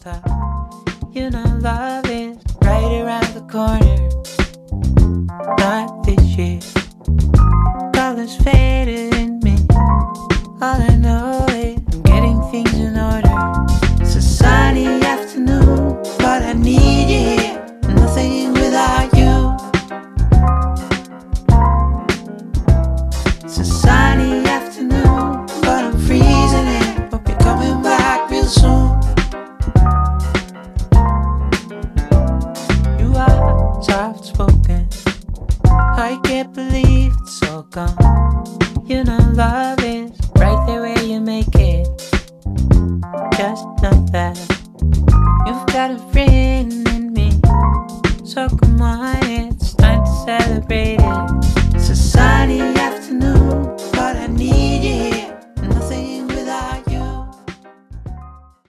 stop. You know love is right around the corner. Not this year. Colors faded in me. All I know is I'm getting things in order. It's a sunny afternoon, but I need you here. Nothing without you. It's a sunny afternoon, but I'm freezing in. Hope you're coming back real soon. You are soft spoken. I can't believe it's all gone. You know love is right there where you make it. Just know that you've got a friend in me. So come on, it's time to celebrate it. It's a sunny